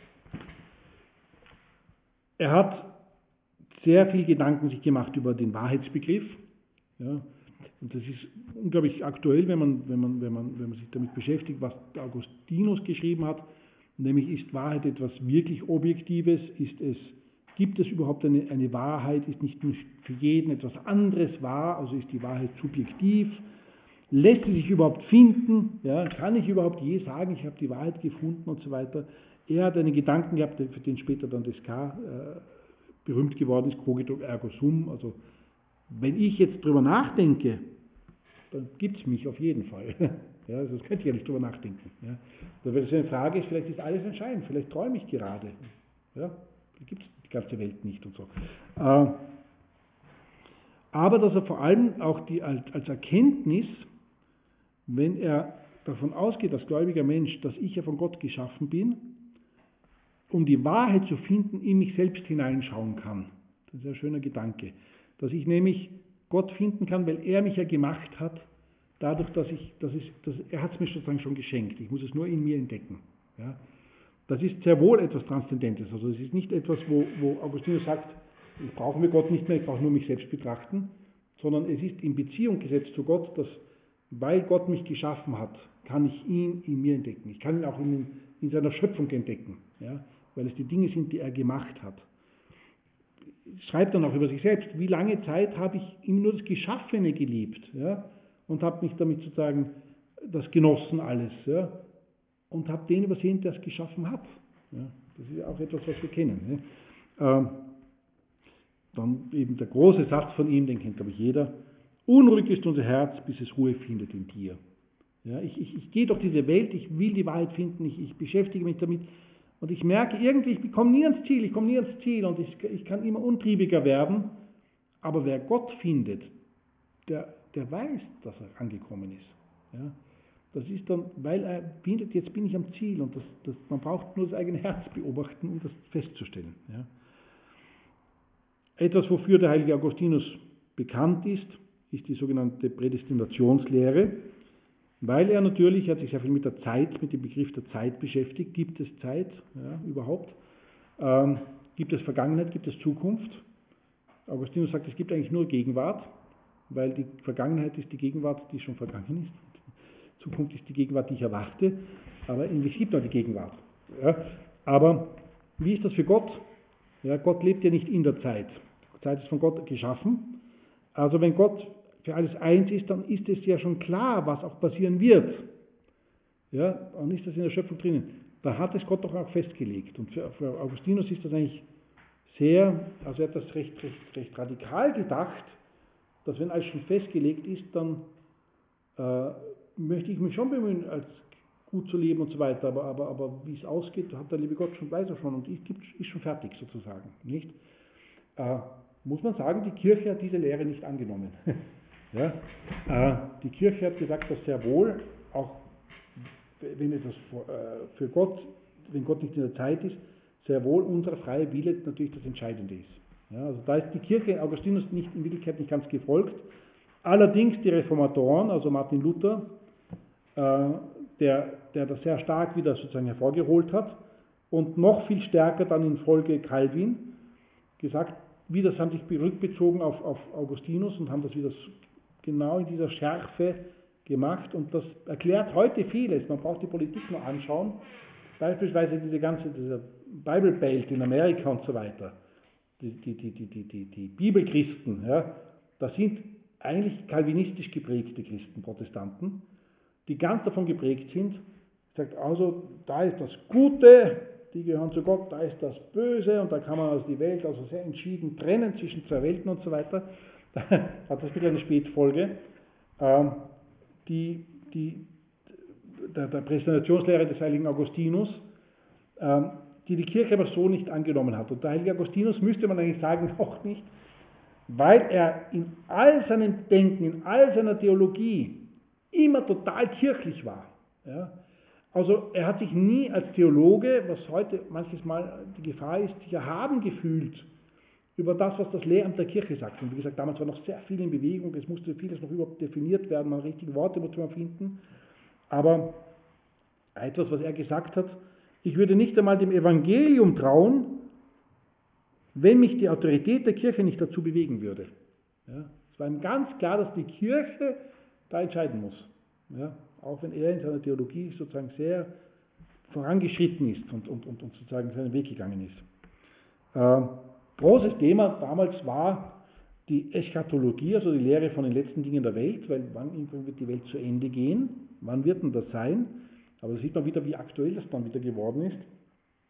[SPEAKER 2] Er hat sehr viel Gedanken sich gemacht über den Wahrheitsbegriff. Ja. Und das ist unglaublich aktuell, wenn man sich damit beschäftigt, was Augustinus geschrieben hat. Nämlich, ist Wahrheit etwas wirklich Objektives? Gibt es überhaupt eine Wahrheit? Ist nicht nur für jeden etwas anderes wahr? Also ist die Wahrheit subjektiv? Lässt sie sich überhaupt finden? Ja, kann ich überhaupt je sagen, ich habe die Wahrheit gefunden und so weiter? Er hat einen Gedanken gehabt, für den später dann Descartes berühmt geworden ist, cogito ergo sum. Also wenn ich jetzt drüber nachdenke, dann gibt es mich auf jeden Fall. Ja, also das könnte ich ja nicht drüber nachdenken. Ja. Wenn es eine Frage ist, vielleicht ist alles entscheidend, vielleicht träume ich gerade. Ja, vielleicht gibt es die ganze Welt nicht und so. Aber dass er vor allem auch als Erkenntnis, wenn er davon ausgeht, als gläubiger Mensch, dass ich ja von Gott geschaffen bin, um die Wahrheit zu finden, in mich selbst hineinschauen kann. Das ist ein schöner Gedanke. Dass ich nämlich Gott finden kann, weil er mich ja gemacht hat, dadurch, er hat es mir sozusagen schon geschenkt. Ich muss es nur in mir entdecken. Ja? Das ist sehr wohl etwas Transzendentes. Also es ist nicht etwas, wo Augustinus sagt, ich brauche mir Gott nicht mehr, ich brauche nur mich selbst betrachten, sondern es ist in Beziehung gesetzt zu Gott, dass, weil Gott mich geschaffen hat, kann ich ihn in mir entdecken. Ich kann ihn auch in seiner Schöpfung entdecken, ja? Weil es die Dinge sind, die er gemacht hat. Schreibt dann auch über sich selbst, wie lange Zeit habe ich ihm nur das Geschaffene geliebt, ja? Und habe mich damit sozusagen das genossen alles, ja? Und habe den übersehen, der es geschaffen hat. Ja? Das ist auch etwas, was wir kennen. Ne? Dann eben der große Satz von ihm, den kennt glaube ich jeder: Unruhig ist unser Herz, bis es Ruhe findet in dir. Ja, ich gehe durch diese Welt, ich will die Wahrheit finden, ich beschäftige mich damit und ich merke irgendwie, ich komme nie ans Ziel und ich kann immer untriebiger werden, aber wer Gott findet, der weiß, dass er angekommen ist. Ja, das ist dann, weil er findet, jetzt bin ich am Ziel und man braucht nur das eigene Herz beobachten, um das festzustellen. Ja. Etwas, wofür der heilige Augustinus bekannt ist die sogenannte Prädestinationslehre, weil er natürlich, er hat sich sehr viel mit der Zeit, mit dem Begriff der Zeit beschäftigt. Gibt es Zeit überhaupt? Gibt es Vergangenheit? Gibt es Zukunft? Augustinus sagt, es gibt eigentlich nur Gegenwart, weil die Vergangenheit ist die Gegenwart, die schon vergangen ist. Die Zukunft ist die Gegenwart, die ich erwarte, aber es gibt nur die Gegenwart. Ja? Aber wie ist das für Gott? Ja, Gott lebt ja nicht in der Zeit. Die Zeit ist von Gott geschaffen. Also wenn Gott für alles eins ist, dann ist es ja schon klar, was auch passieren wird. Ja, dann ist das in der Schöpfung drinnen. Da hat es Gott doch auch festgelegt. Und für Augustinus ist das eigentlich also er hat das recht radikal gedacht, dass wenn alles schon festgelegt ist, dann möchte ich mich schon bemühen, als gut zu leben und so weiter, aber wie es ausgeht, hat der liebe Gott schon, weiß er schon und ist schon fertig sozusagen. Nicht? Muss man sagen, die Kirche hat diese Lehre nicht angenommen. Ja? Die Kirche hat gesagt, dass sehr wohl, auch wenn etwas wenn Gott nicht in der Zeit ist, sehr wohl unser freier Wille natürlich das Entscheidende ist. Ja? Also da ist die Kirche Augustinus in Wirklichkeit nicht ganz gefolgt. Allerdings die Reformatoren, also Martin Luther, der das sehr stark wieder sozusagen hervorgeholt hat und noch viel stärker dann in Folge Calvin gesagt, das haben sich rückbezogen auf Augustinus und haben das wieder genau in dieser Schärfe gemacht und das erklärt heute vieles. Man braucht die Politik nur anschauen, beispielsweise dieser Bible Belt in Amerika und so weiter, die Bibelchristen, ja, das sind eigentlich kalvinistisch geprägte Christen, Protestanten, die ganz davon geprägt sind, sagt also, da ist das Gute, die gehören zu Gott, da ist das Böse und da kann man also die Welt also sehr entschieden trennen zwischen zwei Welten und so weiter. Da hat das wieder eine Spätfolge. Der Prädestinationslehre des heiligen Augustinus, die Kirche aber so nicht angenommen hat. Und der heilige Augustinus müsste man eigentlich sagen, noch nicht, weil er in all seinem Denken, in all seiner Theologie immer total kirchlich war. Ja? Also er hat sich nie als Theologe, was heute manches Mal die Gefahr ist, sich erhaben gefühlt über das, was das Lehramt der Kirche sagt. Und wie gesagt, damals war noch sehr viel in Bewegung, es musste vieles noch überhaupt definiert werden, man richtige Worte musste man finden. Aber etwas, was er gesagt hat, ich würde nicht einmal dem Evangelium trauen, wenn mich die Autorität der Kirche nicht dazu bewegen würde. Ja, es war ihm ganz klar, dass die Kirche da entscheiden muss. Ja, auch wenn er in seiner Theologie sozusagen sehr vorangeschritten ist und sozusagen seinen Weg gegangen ist. Großes Thema damals war die Eschatologie, also die Lehre von den letzten Dingen der Welt, weil wann irgendwann wird die Welt zu Ende gehen, wann wird denn das sein? Aber da sieht man wieder, wie aktuell das dann wieder geworden ist.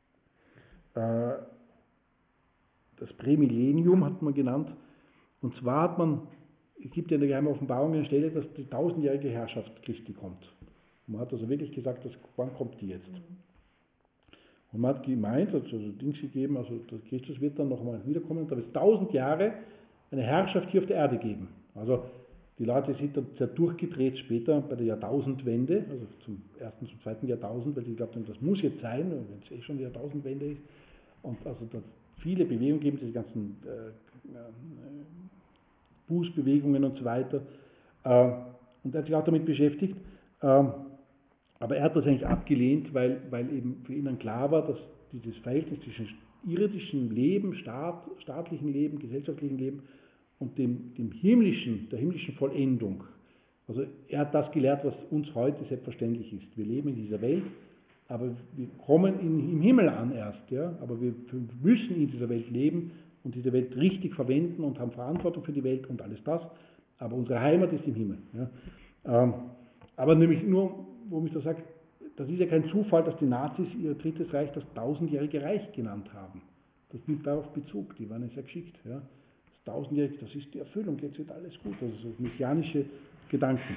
[SPEAKER 2] das Prämillennium hat man genannt. Und zwar es gibt ja in der geheimen Offenbarung eine Stelle, dass die 1000-jährige Herrschaft Christi kommt. Und man hat also wirklich gesagt, wann kommt die jetzt? Und man hat gemeint, also Dings gegeben, also Christus wird dann nochmal wiederkommen, und da wird es 1000 Jahre eine Herrschaft hier auf der Erde geben. Also die Leute sind dann sehr durchgedreht später bei der Jahrtausendwende, also zum ersten, zum zweiten Jahrtausend, weil sie glaubten, das muss jetzt sein, wenn es schon die Jahrtausendwende ist. Und also da viele Bewegungen geben, diese ganzen Bußbewegungen und so weiter. Und er hat sich auch damit beschäftigt. Aber er hat das eigentlich abgelehnt, weil eben für ihn dann klar war, dass dieses Verhältnis zwischen irdischem Leben, staatlichem Leben, gesellschaftlichem Leben und der himmlischen Vollendung. Also er hat das gelehrt, was uns heute selbstverständlich ist. Wir leben in dieser Welt, aber wir kommen im Himmel an erst. Ja? Aber wir müssen in dieser Welt leben und diese Welt richtig verwenden und haben Verantwortung für die Welt und alles das. Aber unsere Heimat ist im Himmel. Ja? Aber nämlich nur, wo ich da sage, das ist ja kein Zufall, dass die Nazis ihr drittes Reich das 1000-jährige Reich genannt haben. Das nimmt darauf Bezug, die waren ja sehr geschickt. Ja? Das 1000-jährige, das ist die Erfüllung, jetzt wird alles gut. Also so messianische Gedanken.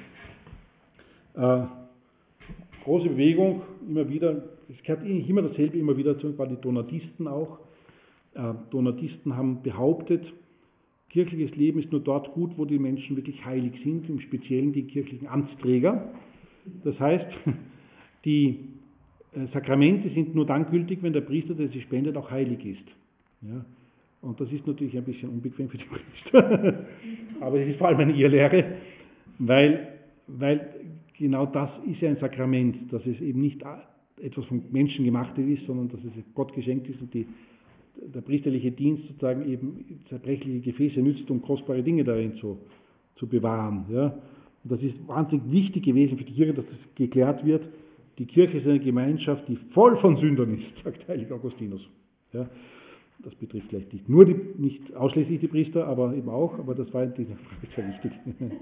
[SPEAKER 2] Große Bewegung, immer wieder, es gehört eigentlich immer dasselbe, immer wieder zu, war die Donatisten auch. Donatisten haben behauptet, kirchliches Leben ist nur dort gut, wo die Menschen wirklich heilig sind, im Speziellen die kirchlichen Amtsträger. Das heißt, die Sakramente sind nur dann gültig, wenn der Priester, der sie spendet, auch heilig ist. Ja? Und das ist natürlich ein bisschen unbequem für die Priester. Aber es ist vor allem eine Irrlehre, weil genau das ist ja ein Sakrament, dass es eben nicht etwas von Menschen gemachtes ist, sondern dass es Gott geschenkt ist und der priesterliche Dienst sozusagen eben zerbrechliche Gefäße nützt, um kostbare Dinge darin zu bewahren. Ja? Und das ist wahnsinnig wichtig gewesen für die Kirche, dass das geklärt wird. Die Kirche ist eine Gemeinschaft, die voll von Sündern ist, sagt Heiliger Augustinus. Ja? Das betrifft vielleicht nicht ausschließlich die Priester, aber eben auch, aber das war in dieser Frage sehr wichtig.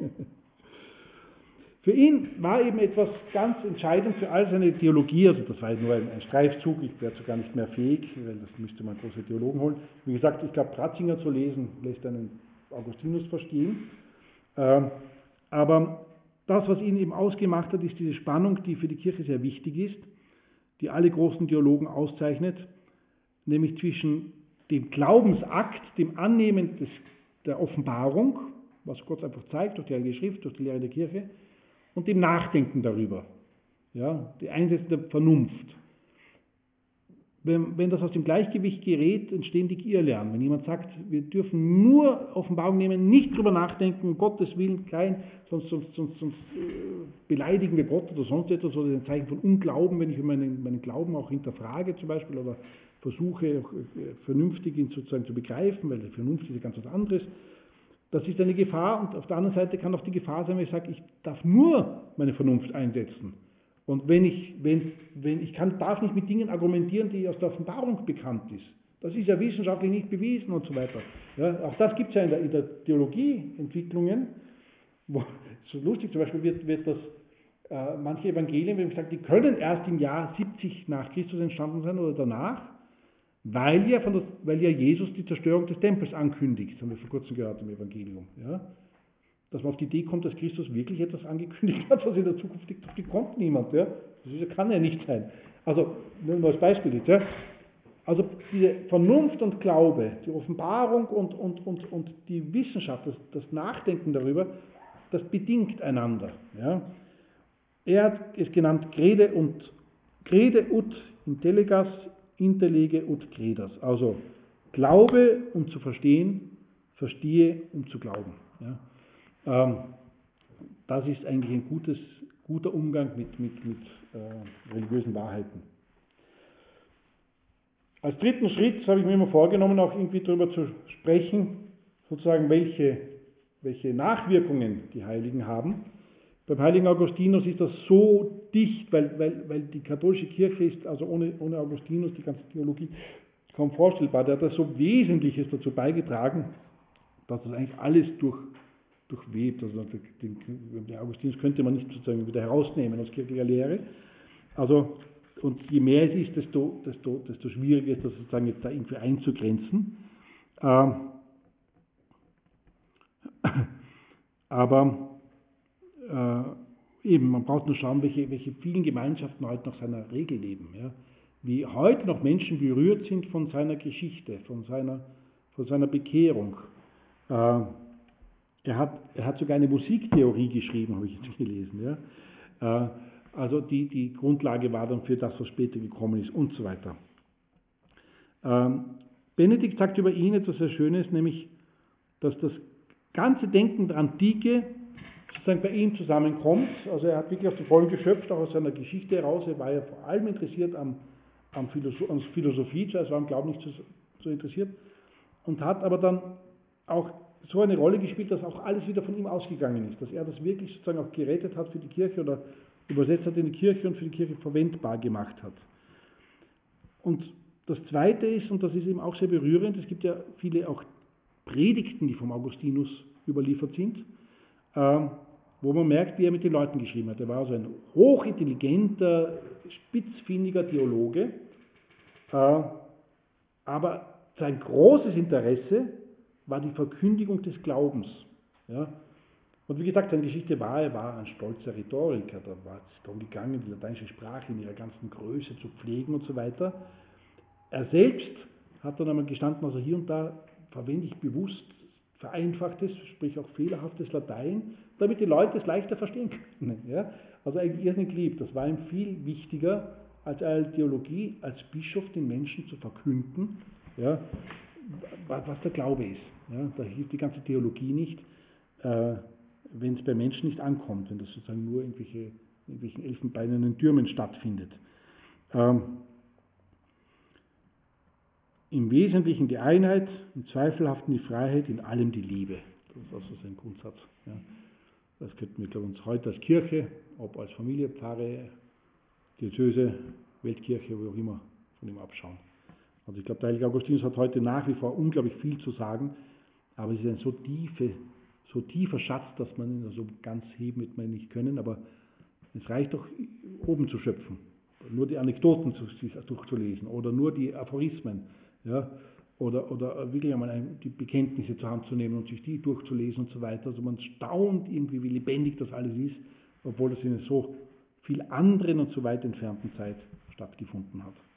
[SPEAKER 2] Für ihn war eben etwas ganz entscheidend für all seine Theologie, also das war nur ein Streifzug, ich wäre dazu gar nicht mehr fähig, weil das müsste man große Theologen holen. Wie gesagt, ich glaube, Ratzinger zu lesen, lässt einen Augustinus verstehen. Aber das, was ihn eben ausgemacht hat, ist diese Spannung, die für die Kirche sehr wichtig ist, die alle großen Theologen auszeichnet, nämlich zwischen dem Glaubensakt, dem Annehmen der Offenbarung, was Gott einfach zeigt, durch die Heilige Schrift, durch die Lehre der Kirche, und dem Nachdenken darüber, ja, die Einsetzung der Vernunft. Wenn das aus dem Gleichgewicht gerät, entstehen die Irrlehren. Wenn jemand sagt, wir dürfen nur Offenbarung nehmen, nicht drüber nachdenken, um Gottes Willen, sonst beleidigen wir Gott oder sonst etwas, oder ein Zeichen von Unglauben, wenn ich meinen Glauben auch hinterfrage zum Beispiel, oder versuche vernünftig ihn sozusagen zu begreifen, weil die Vernunft ist ja ganz was anderes. Das ist eine Gefahr, und auf der anderen Seite kann auch die Gefahr sein, wenn ich sage, ich darf nur meine Vernunft einsetzen. Und darf nicht mit Dingen argumentieren, die aus der Offenbarung bekannt ist. Das ist ja wissenschaftlich nicht bewiesen und so weiter. Ja, auch das gibt es ja in der Theologieentwicklungen. So lustig, zum Beispiel wird das, manche Evangelien, wenn man sagt, die können erst im Jahr 70 nach Christus entstanden sein oder danach, weil ja Jesus die Zerstörung des Tempels ankündigt. Das haben wir vor kurzem gehört im Evangelium. Ja? Dass man auf die Idee kommt, dass Christus wirklich etwas angekündigt hat, was in der Zukunft liegt, auf die kommt niemand. Ja? Das kann ja nicht sein. Also, nur als Beispiel jetzt. Ja? Also diese Vernunft und Glaube, die Offenbarung und die Wissenschaft, das Nachdenken darüber, das bedingt einander. Ja? Er hat es genannt crede ut intellegas, interlege ut credas. Also Glaube, um zu verstehen, verstehe, um zu glauben. Ja? Das ist eigentlich ein guter Umgang mit religiösen Wahrheiten. Als dritten Schritt habe ich mir immer vorgenommen, auch irgendwie darüber zu sprechen, sozusagen welche Nachwirkungen die Heiligen haben. Beim heiligen Augustinus ist das so dicht, weil die katholische Kirche ist, also ohne Augustinus, die ganze Theologie, kaum vorstellbar. Der hat das so Wesentliches dazu beigetragen, dass das eigentlich alles durchwebt. Also den Augustinus könnte man nicht sozusagen wieder herausnehmen aus kirchlicher Lehre. Also Und je mehr es ist, desto schwieriger ist das sozusagen jetzt da irgendwie einzugrenzen. Aber eben, man braucht nur schauen, welche vielen Gemeinschaften heute nach seiner Regel leben. Ja? Wie heute noch Menschen berührt sind von seiner Geschichte, von seiner Bekehrung. Er hat sogar eine Musiktheorie geschrieben, habe ich jetzt gelesen. Ja? Also die Grundlage war dann für das, was später gekommen ist und so weiter. Benedikt sagt über ihn etwas sehr Schönes, nämlich, dass das ganze Denken der Antike sozusagen bei ihm zusammenkommt. Also er hat wirklich aus dem Vollen geschöpft, auch aus seiner Geschichte heraus. Er war ja vor allem interessiert an Philosophie, zuerst war am Glauben nicht so interessiert, und hat aber dann auch so eine Rolle gespielt, dass auch alles wieder von ihm ausgegangen ist, dass er das wirklich sozusagen auch gerettet hat für die Kirche oder übersetzt hat in die Kirche und für die Kirche verwendbar gemacht hat. Und das Zweite ist, und das ist eben auch sehr berührend, es gibt ja viele auch Predigten, die vom Augustinus überliefert sind, wo man merkt, wie er mit den Leuten geschrieben hat. Er war also ein hochintelligenter, spitzfindiger Theologe, aber sein großes Interesse war die Verkündigung des Glaubens. Ja? Und wie gesagt, seine Geschichte war, er war ein stolzer Rhetoriker, da war es darum gegangen, die lateinische Sprache in ihrer ganzen Größe zu pflegen und so weiter. Er selbst hat dann einmal gestanden, also hier und da verwende ich bewusst vereinfachtes, sprich auch fehlerhaftes Latein, damit die Leute es leichter verstehen können. Ja? Also eigentlich irrsinnig lieb. Das war ihm viel wichtiger, als eine Theologie, als Bischof den Menschen zu verkünden, ja, was der Glaube ist. Ja? Da hilft die ganze Theologie nicht, wenn es bei Menschen nicht ankommt, wenn das sozusagen nur in irgendwelchen elfenbeinernen Türmen stattfindet. Im Wesentlichen die Einheit, im Zweifelhaften die Freiheit, in allem die Liebe. Das ist also sein Grundsatz. Ja. Das könnten wir, glaube ich, uns heute als Kirche, ob als Familie, Pfarre, Diözese, Weltkirche, wie auch immer, von ihm abschauen. Also ich glaube, der heilige Augustinus hat heute nach wie vor unglaublich viel zu sagen, aber es ist ein so tiefer Schatz, dass man ihn also ganz heben wird man nicht können, aber es reicht doch, oben zu schöpfen. Nur die Anekdoten durchzulesen oder nur die Aphorismen. Ja, oder wirklich einmal die Bekenntnisse zur Hand zu nehmen und sich die durchzulesen und so weiter. Also man staunt irgendwie, wie lebendig das alles ist, obwohl das in so viel anderen und so weit entfernten Zeit stattgefunden hat.